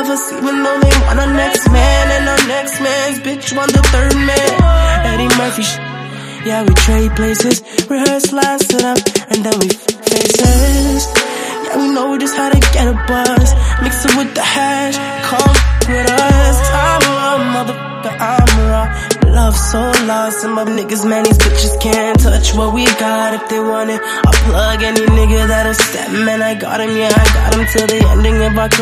us, even though they want our next man. And our next man's bitch want the third man. Eddie Murphy yeah, we trade places, rehearse lines to them, and then we faces. Yeah, we know just how to get a buzz, mix it with the hash, come with us. I'm around, motherfucker, I'm around. Love so lost, and my niggas, man, these bitches can't touch what we got. If they want it, I'll plug any nigga that'll step, man, I got him, yeah, I got him till the ending of our career.